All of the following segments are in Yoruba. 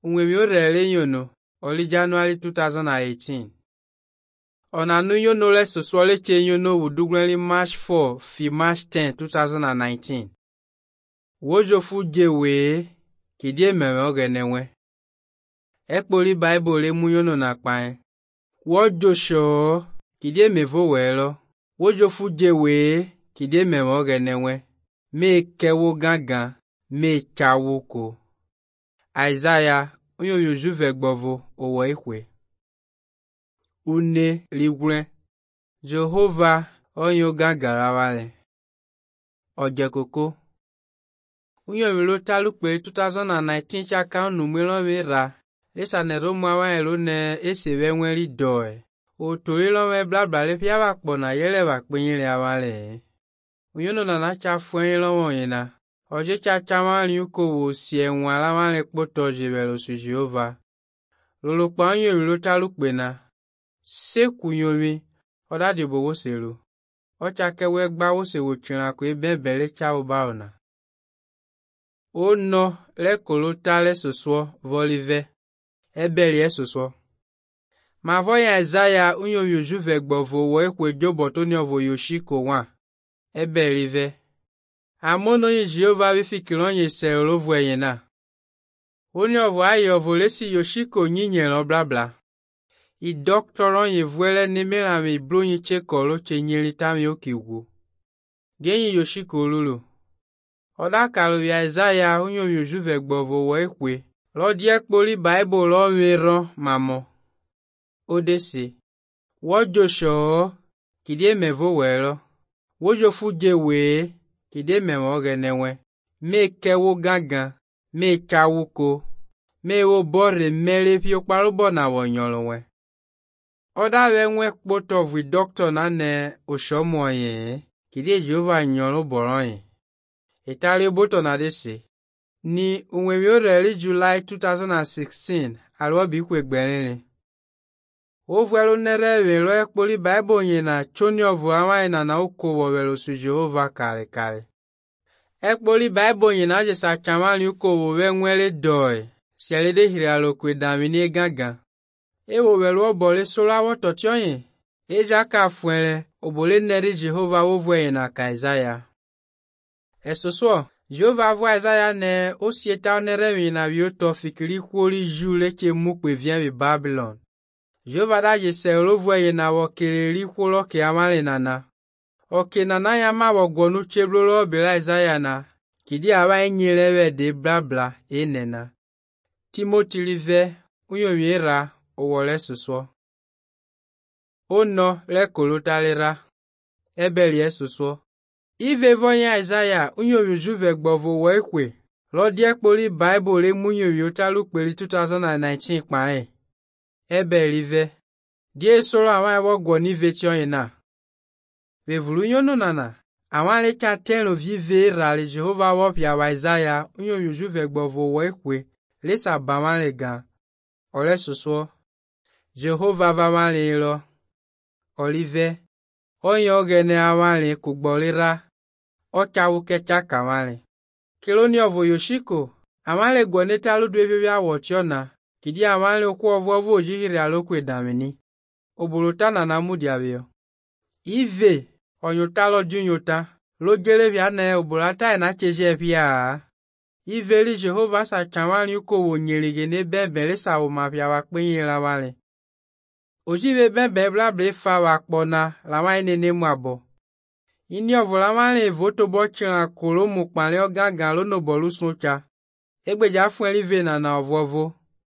Unwemi orele yono, oli January 2018. Onanu yono le soswale che yono wudugwenli March 4 fi March 10, 2019. Wojofu jewe, kidie mewe ogenenwe. Ekpoli Bible le mu yono na kpae. Wojosho, kidie mevo welo. Wojofu jewe, kidie mewe ogenenwe. Me kewo gangan, me chawoko. Isaiah, onyo yojuve gbovo owo ikwe. Une ligwe. Jehovah onyo gangara wale. Ojekoko. Onyo yolo talukpe 2019 chaka numelo mera. Lesa ne romo wa elo ne esewe nweli doe. O torilo me blabla le pia wa kpona yele wa kpenyele awale. Onyo no na cha fuen lo wonyena. Oje cha chamali uko wo sie nwala wale kpoto jebelo su Jehovah. Lolo pa onyo yolo talukpe na. Se kunyomi. Oda dibo wo selu. Ocha kewe gba wo se wo china kwe bebele cha ubaona. O no le kolota soswo volive. Ebeli soswo. Ma voya Isaiah unyo yojuve gbovo wo ekwe jobo to ni ovo yoshiko wa. Ebeli ve. Amono yi Jehovah bifikilon ye se olovu eyena. Oni ovo ayi ovo lesi yoshiko nyinye lo blabla. I doctoron ye vuele nemera me blonyi chekolo che nyelita mi okiwu. Genyi yoshiko lulu. Oda kalu ya Isaiah unyo yojuve gbovo wo ekwe. Lodi ekpoli Bible lo meron mamo. Odesi. Wojosho, kidie mevo welo. Wojofu jewe, kidie memo genenwe. Me kewo gangan, me chawuko. Me wo bore mele pio parubo na wonyolwe. Oda wenwe kpoto vi doctor na ne oshomo ye. Kidie Jehovah nyolo boron. Itali boto na desi. Ni unwemi oreli July 2016 alwa bikwe gbenene. Ovwelo nerewe lo ekpoli Bible nyena choni ovu amaina na ukowo welo su Jehovah kare. Ekpoli Bible nyena jesa chamali ukowo wenwele doe. Sialede hirialo kwe damini gangan. Ewo welo obole sola woto tionye. Eja ka fuele obole neri Jehovah ovwe na ka Isaiah. Esoswo. Jehovah voit Isaiah ne osieta neremi na bioto fikiri kwoli jule che mukwe vien bi Babylon. Jehovah da je se olovu na wokeleli kwolo ke amale nana. Oke nana ya ma wogonu cheblolo bila Isaiah na. Kidi awa enyelewe de blabla enena. Timothy live unyo miera owole suswo. Ono le kolotalera. Ebeli esuswo. Ive vonya Isaiah unyo yojuve gbovo wo ekwe. Lodi ekpoli Bible le munyo yotalu peli 2019 kpae. Ebeli ve. Die solo awa ewo gwoni vetion yena. Vevulu yono nana. Awa le chaten vive rale Jehovah wopya wa Isaiah unyo yojuve gbovo wo ekwe. Lesa bama le gan. Ole suswo. Jehovah vama le lo. Olive. Onyo gene awale kugbolira. Ocha wukecha kamale. Kiloni ovo yoshiko. Amale gweneta ludwebe vya wotiona. Kidi amale okwu ovo ojihiri alokwe damini. Obulutana na mudi avyo. Ive. Onyota lo junyota. Logele vya ne obulata ena cheje pia. Ive li Jehovah sa chamali uko wonyelige ne bembele sa umapya wakpenye la wale. Ojive bembe blable fa wakpona la waine ne mwabo. Ini ovola male voto bochila kolo mukpale ogangan lo no bolu suncha. Egbeja fun elive na ovovo.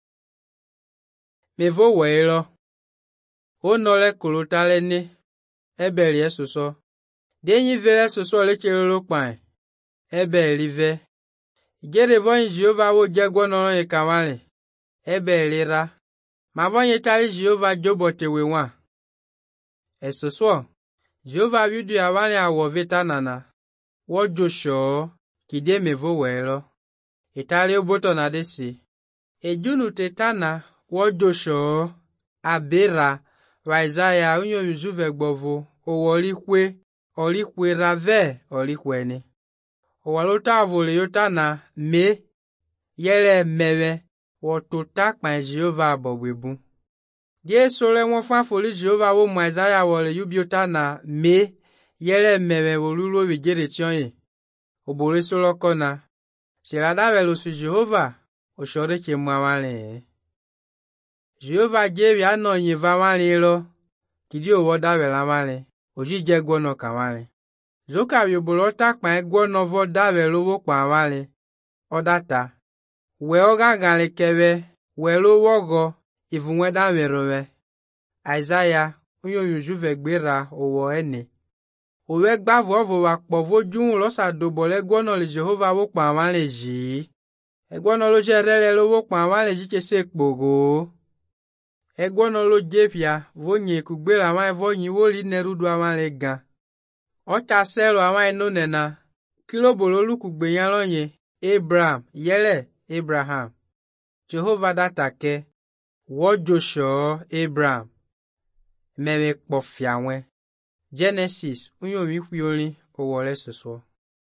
Mevo welo. Ono le kolotale ne. Ebeli esoso. Denyi vele soso le chelolo kpan. Ebeli ve. Gere vonyi Jehovah wo jegwono e kamale. Ebeli ra. Ma vonyi tali Jehovah jobote wewa. Esoso. Jehovah vidu awale awo veta nana. Wojosho, kide mevo welo. Itali oboto na desi. Ejunu tetana, wojosho, abera, wa Isaiah unyo yujuve gbovo, olikwe rave, olikwene. Owalota avole yotana, me, yele mewe, wotota kpan Jehova bobwebu. Die sole won fa foli Jehova wo mu Isaiah wole yubiota na me yele mewe wolulu wigere tionye. Obore solo kona. Sirada velo su Jehova oshore che mwawale. Jehova jevi ano nyiva wale lo. Kidi owoda vela wale. Oji jegwono kawale. Zoka wibolota kpan egwono voda velo wo kwa wale. Odata. We oga gale kebe. Welo wogo. Ivunweda merowe. Isaiah unyo yujuve gbera owo ene. Owe gbavo ovo wakpovo jun losa dobole gwono le Jehova wo kwa wale ji. Egwono lo jerele lo wo kwa wale ji chese kpogo. Egwono lo jepia vonye kugbera wa vonyi woli nerudu wale gan. Ocha selo wa eno nena. Kilo bololu kugbeyan lonye. Abraham yele Abraham. Jehova datake. Wo Joshua Abraham. Mewe kpofia wen. Genesis unyo wikwioli owole soso.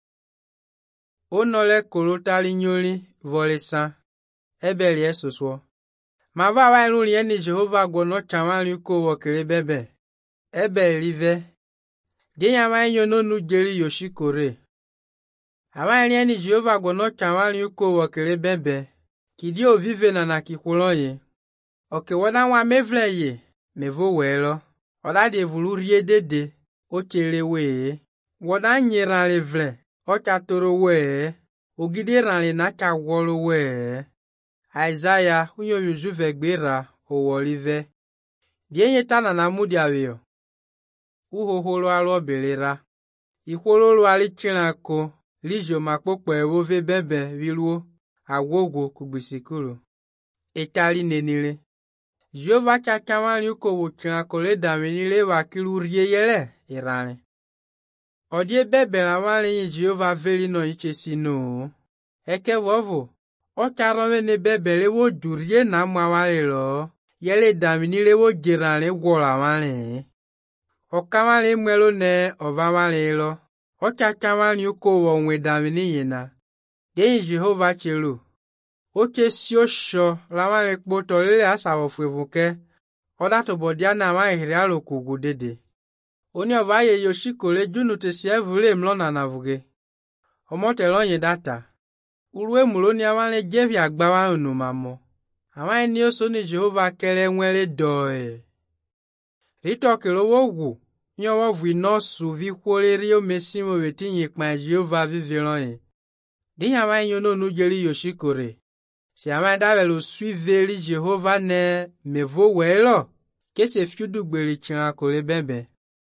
Onole kolotali nyoli vole san. Ebeli soso. Mava wa iluli eni Jehova gwono chamali uko wokele bebe. Ebeli ve. Denya wa inyono nujeli yoshikore. Awa ili eni Jehova gwono chamali uko wokele bebe. Kidio vive na nakikulonye. Oke wada wa mevle ye. Mevo welo. Oda de vulu rie dede. Ochere we. Wada nyera le vle. Ocha toro we. Ogide ranle na cha wolo we. Isaiah unyo yujuve gbera owolive. Dienye tana na mudi aweo. Uhoholo alo belera. Ihololo ali chinako. Lijo makpokpo ewove bebe viluo. Awogo kubisikulu. Etali nenile. Jehova chachamali uko wuchinako le daminile wakilu rie yele irane. Odie bebe la wale Jehova veli no ichesi no. Eke wovo. Ocharome ne bebele wo jurie na mwawale lo. Yele daminile wo jirane wola wale. Okamale mwelo ne ova wale lo. Ochachamali uko wonwe damini yena. Dei Jehova chelu. Oche sio sho la wale kpoto lele asawo fwevuke. Oda to bodiana wa ihrialo kugudede. Oni ovaye yoshikole junu tesie vule mlona na vuge. Omote lonye data. Ulwe muloni awale jevi agbawa unumamo. Awa ni osoni Jehova kele nwele doe. Rito kelo wogu. Nyo wavu inosu vikwole rio mesimo wetinye kwa Jehova vivilonye. Dinya wa nyono nujeli yoshikore. Si awa davelo suiveli Jehova ne mevo welo. Kese fiudu gbeli chinakole bebe.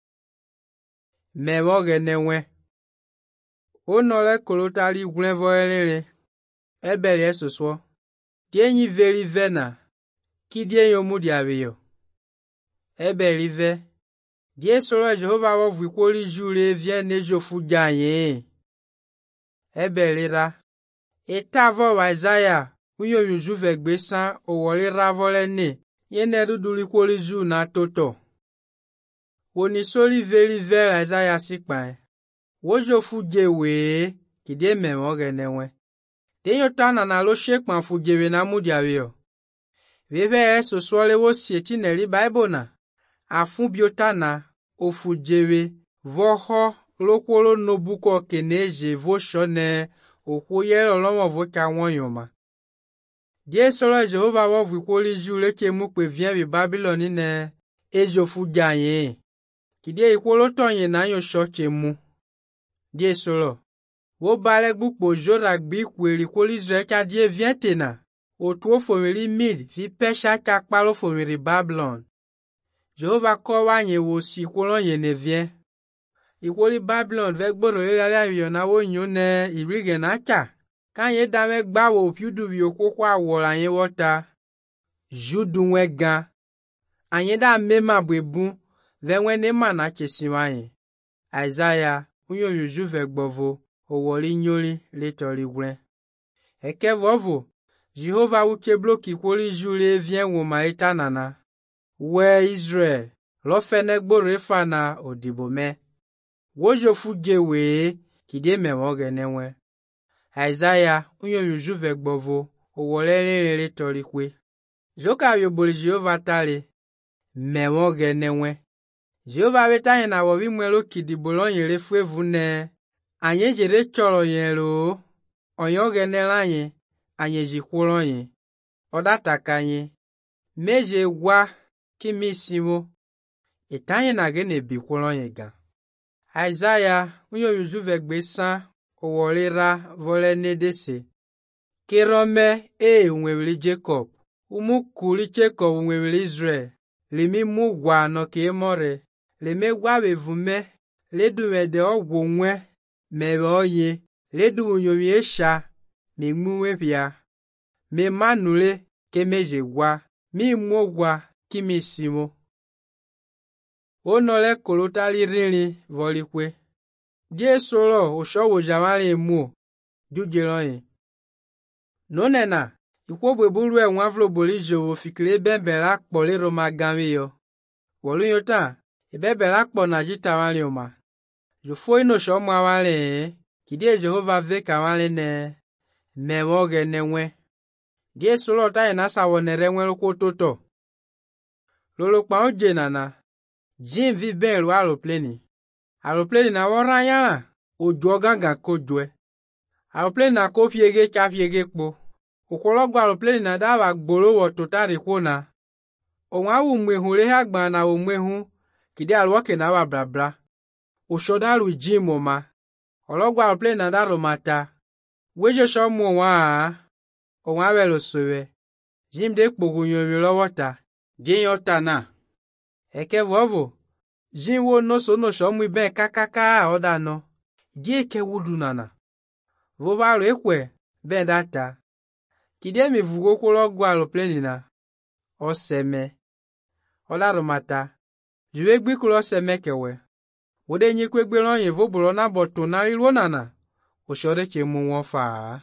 Mewoge newe. Onole kolotali gwenvo elele. Ebeli esoswo. Dienyi veli vena. Ki dien yomudi aveyo. Ebeli ve. Die solo Jehova wovu ikwoli jule vienne jofu janye. Ebeli ra. Etavo wa Isaiah. Unyo yujuve gbesan owole ravole ne. Yene duduli kwoli ju na toto. Woni soli veli vera Isaiah sikpan. Wojo fujewe. Kide memoge newe. Denyo tana na lo shekpan fujewe na mudi aweo. Veve eso swole wo sieti neli Bible na. Afun biotana o fujewe. Voho lokwolo nobuko keneje vo shone. Okwoye lolomo voka wonyoma. Die solo Jehova wovu kwoli jule ke mukwe vien vi Babyloni ne. Ejo fujanye. Kide ikwolo tonye na yo shoche mu. Die solo. Wo balek bukpo jora gbi kweli kwoli zreka die vientena. Otuo fomili mid vi pesha kakpalo fomili Babylon. Jehova kowanye wo si kwolo yene vien. Ikwoli Babylon vegboro yale aviona wo nyone ibrige na cha. Kanye dame gbawo piudu bi okokwa wola yen wota. Judu wega. Anye da mema bwebu. Venwene mana chesiwanye. Isaiah unyo yujuve gbovo. Owoli nyoli letori gwen. Eke vovo. Jehova uke bloki kwoli jule vien woma etanana. We Israel. Lofene gbore fana odibome. Wojo fugewe. Kide memoge newe. Isaiah unyo yujuve gbovo. owolele le tolikwe. Joka yoboli Jehova tale, mewoge newe. Jehova betanye na wobi mwelo kidibolonye le fuevune. Anye jere cholo yelo, onyoge nelanye, anye jikulonye. Odatakanye, meje wa kimisimo. Etanye na gene bikulonye ga. Isaiah, unyo yujuve gbesa, owolera vole nedese. Kerome unwewili Jacob. Umukuli Jacob unwewili Israel. Limi mugwa no kemore. Lime gwawe vume. Ledu de ogwonwe. Mewe oye. Ledu unyomi esha. Mi muwe pia. Me manule kemeje gwa. Mi mwogwa kimisimo. Onole kolotali rinli volikwe. Die solo oshowo jamale mu. Jujelonye. Nonena. Ikwobwe bulu enwavlo bolije wo fikile bembela kpole roma gamio. Wolu yota. Ibebela kpo na jita wale oma. Jufo ino shomwa wale. Kidie Jehova veka wale ne. Mewoge newe. Die solo ta enasa wonere nweluko toto. Lolo pa oje nana. Jim vi ben lu aeroplane. Aeroplane na woranya. Ojo ganga kojwe. Aeroplane na kopiege chapiege kpo. Ukologwa aeroplane na dawa gbolo wo totari kwona. Onwa umwehu le hagba na umwehu. Kide alwoke na wa blabla. Ushodaru Jim oma. Ologwa aeroplane na daro mata. Weje shomu onwa welo sowe. Jim de kpogunyo milowota. Jin yota na. Eke vovo. Jin wo no so no shomu iben kakaka oda no. Die ke wudu nana. Vobaro ekwe ben data. Kide mi vugo kologwa aeroplane na. Oseme. Oda mata. Juwe gbi kulo seme kewe. Wode nyikwe gbe lonye vobulo na boto na rilwo nana. Oshode chemu wofa.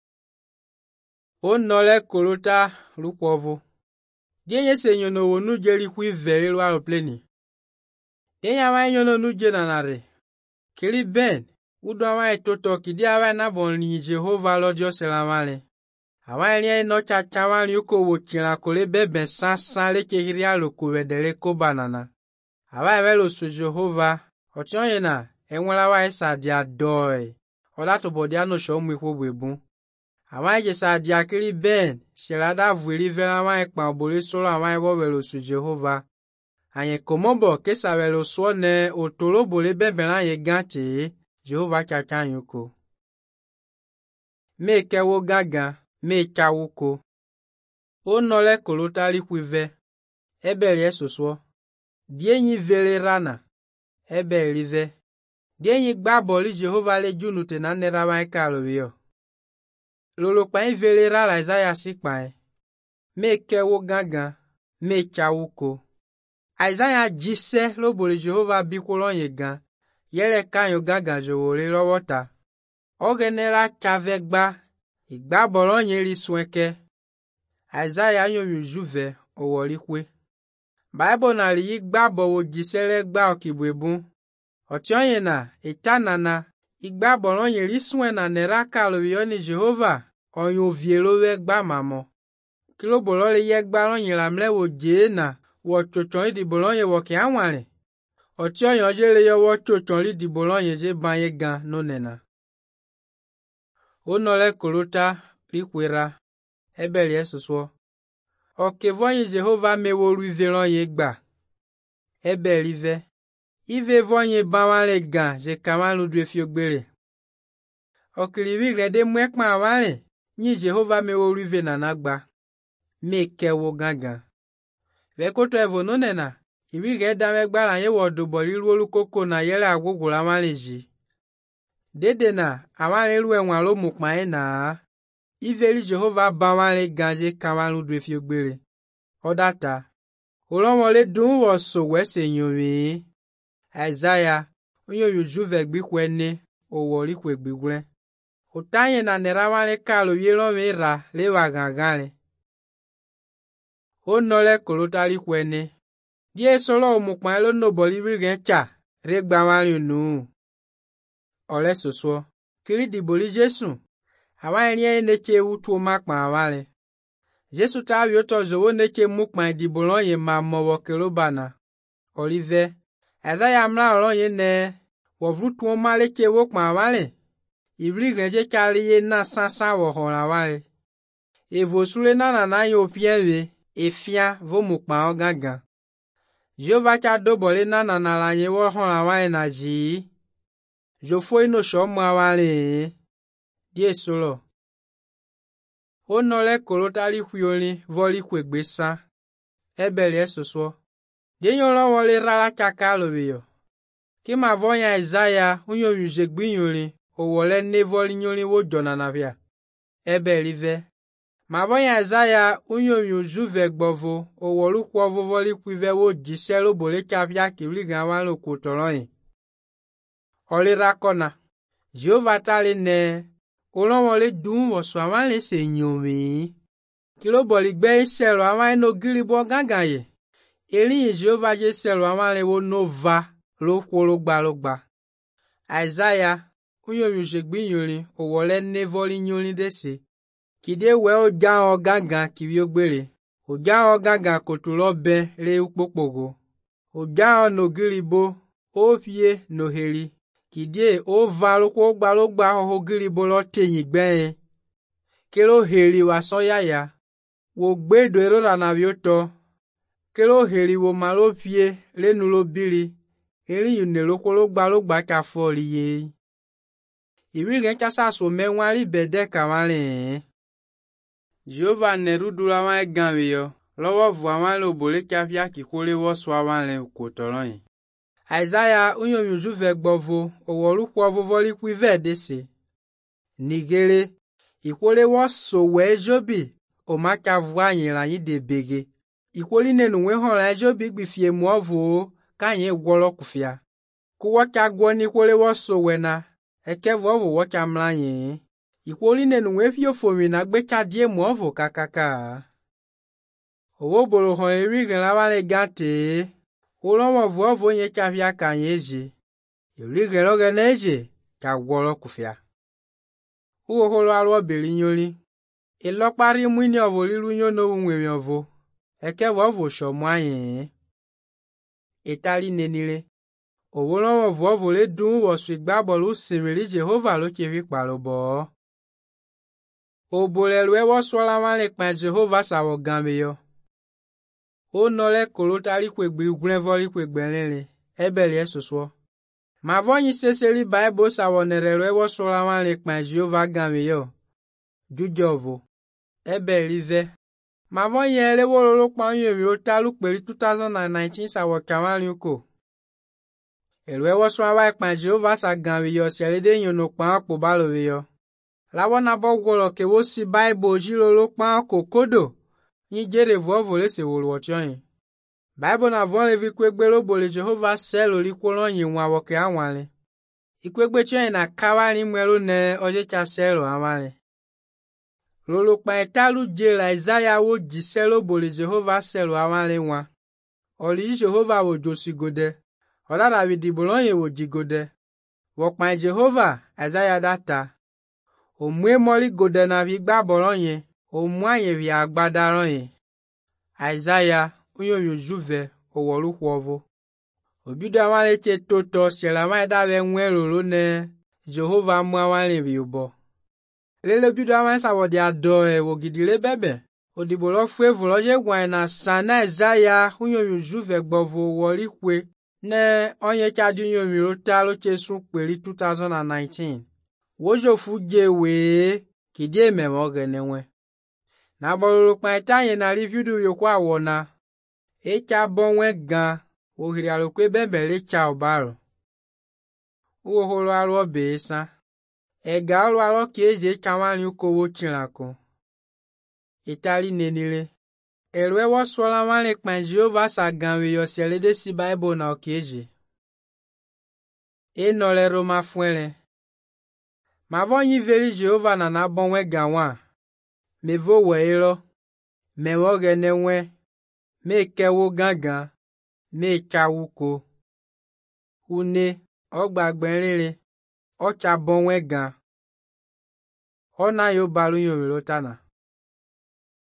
Onole kolota lukwovo. Dienye se nyono wonu jeri kwi veri lu aeroplane. Dienye awa nyono nuje nanare. Kili ben. Udo awa etoto kidi awa nabon ni Jehova lodio selamale. Awa elie no chachawali uko wokila kole bebe sansan leke hiria loko wedele ko banana. Awa evelo su Jehova. Otionye na enwela wa esa dia doi. Olato bodia no shomu ikwobwebu. Awa eje sa dia kili ben. Sirada vwili vera wa ekpa obole solo awa evo velo su Jehova. Anye komombo kesa velo suone otolo bole bebela ye ganche. Jehova chachanyuko. Me kewo gaga. Me chawuko. Onole kolotali kwive. Ebeli esoswo. Dienyi vele rana. Ebeli ve. Dienyi gbaboli Jehova le junute na nerawa ekalo yo. Lolo pa vele rala Isaiah sikpae. Me kewo gaga. Me chawuko. Isaiah jise lo boli Jehova bikolonye gan. Yele kanyo gaga jowole lowota. Ogenera chavegba. Igba bolonye li swenke. Isaiah yomi juve owolikwe. Bible na li igba bowo gisele gba okibwebu. Otionye na etanana. Igba bolonye li swen na neraka lo yoni Jehova. Onyo vielo we gba mamo. Kilo bolole ye gba lonye lamle wo je na. Wo chochon di bolonye wo ki anwale. Otionye ojele yo wo chochon li di bolonye je banye gan nonena. Onole kolota likwera. Ebeli esoswo. Okevonye Jehova meworu ivelonye gba. Ebeli ve. Ive vonye bawale gan je kamalu dwe fiogbere. Okilivi grede mwekma wale. Nyi Jehova meworu ive nanagba. Mekewo gaga. Vekoto evo nonena. Ivi greda megba lanye wodoboli luolu koko na yele agwogula maleji. Dede na amale lu enwalo mukmae na. Iveli Jehova bawale ganje kamalu dwe fiogbere. Odata. Olomole dun wo so wese nyomi. Isaiah. Onyo yujuve gbikwene. Owoli kwe gbigwe. Otanye na nerawale kalo yelome ra lewa gangale. Onole kolotali kwene. Die solo mukmae lo noboli virgencha. Regba wale nu. Ole soswo. Kili diboli Jesu. Awa enie neche utu makpa awale. Jesu ta wioto zowo neche mukpa dibolon ye ma mowo kelobana. Olive. Isaiah mla olon ye ne. Wovrutu maleche wokpa awale. Ibri grenje kali ye na sansa wohon awale. Evosule na yo pienwe. Efia vo mukpa ogaga. Jehova cha dobole na la ye wohon awale na ji. Jofo ino shomu awale. Die solo. O nole kolotali huyoli voli kwegbesa. Ebeli esoswo. Die nyolo wole rala chakalo viyo. Kima vonya Isaiah unyo yujegbinyoli. O wole ne voli nyoli wo jona na vya. Ebeli ve. Ma vonya Isaiah unyo yujuve gbovo. O wolu kwovo voli kwive wo jiselo bole chavya kibli gawalo kutoloi. Oli rakona. Jehova tali ne. Olon wole dun wo swamale se nyomi. Kilo boli gbe iselo awale no gilibo gangaye. Eli Jehova je selo awale wo no va lo kwologba. Isaiah unyo yujegbinyoli o wole ne voli nyoli dese. Kide we o ja o gangan kiwi ogbere. O ja o gangan kotulo ben le ukpopogo. O ja o no gilibo o fie no heli. Kide o va lo kwologba ho gilibo lo tenyi gben. Kelo heli wa so yaya. Wo gbedo ero na vioto. Kelo heli wo malo fie le nulo bili. Eli yune lo kwologba ka foli ye. Iwi gen chasa so menwali bede kawale. Jehova nerudula wa ganwe yo. Lowo vu awale obole kafia kikole wo so awale kotoloi. Isaiah unyo yujuve gbovo owolu kwovo voli kwive dese. Nigere ikole wo so we jobi o maka vu anyi la yin de bege. Ikoli nenu we hon la jobi gbifie mu ovu kanye gwolo kufia. Ku wo ka gwo ni kole wo so we na eke vovu wo ka mlanye. Ikoli nenu we fio fomi na gbe ka die mu ovu kakaka. Owo bolo hon eri gren la wale gante. Olon wo vu ovu nye chafia kanyeje. Eri gren lo geneje ka gwolo kufia. Uwo holo alwo beli nyoli. Ilokpari mwini ovu lilu nyono unwemi ovu. Eke vovu shomwanye. Etali nenile. Owolon wo vu ovu le dun wo swigba bolu simili Jehova lo chevi kpalobo. Obolelwe wo swala wale kpan Jehova sawo gambe yo. O nole kolotali kwegbi grenvoli kwegbenele. Ebeli esoswo. Ma vonyi seseli Bible sawo nerelwe wo swala wale kpan Jehova gambe yo. Jujovo. Ebeli ve. Ma vonyi ele wololo kpan yomi otalu peli 2019 sawo kamali uko. Elwe wo swala wale kpan Jehova sa gambe yo selede nyono kpan akpo balowe yo. Lawo na bo gwolo ke wo si Bible jilolo kpan kokodo. Ni jere vovo le se wolo otion. Bible na von levi kwegbelo bole Jehova selo li kwolon yin wa woke anwale. Ikwegbe chen na kawali mwelo ne oje cha selo anwale. Lolo kpan etalu jela Isaiah wo jiselo bole Jehova selo anwale wa. Oli Jehova wo josigode. Ola David bolon ye wo jigode. Wo kpan Jehova Isaiah data. O mwe moli gode na vi gba bolon ye. O mwanye vi agbadaron ye. Isaiah unyo yujuve o wolu kwovo. Obido awale che toto sela maida ve nwelolo ne Jehova mwa wale vi ubo. Lele bido awale sa wodi adoe wo gidile bebe. Odibolo fwevu loje gwa na sana Isaiah unyo yujuve gbovo woli kwe ne onye chadi unyo mirota lo che sun peli 2019. Wojo fuje we kidie memo genenwe. Na bololo kpan etanye na review yo kwa wona. Echa bonwe gan. Ohiri alokwe bembele cha obaro. Uwo holo alo beesa. Ega alo keje chamani ukowo chinako. Etali nenile. Elwe wo swala wale kpan Jehova sa ganwe yo selede si Bible na okeje. Enole Roma fuele. Ma vonyi veri Jehova na na bonwe ganwa. Mevo weilo, me woge newe, me kewo gangan, me chawuko. Une, ogbagbenrere, ocha bonwe gan. Ona yo balu yo milotana.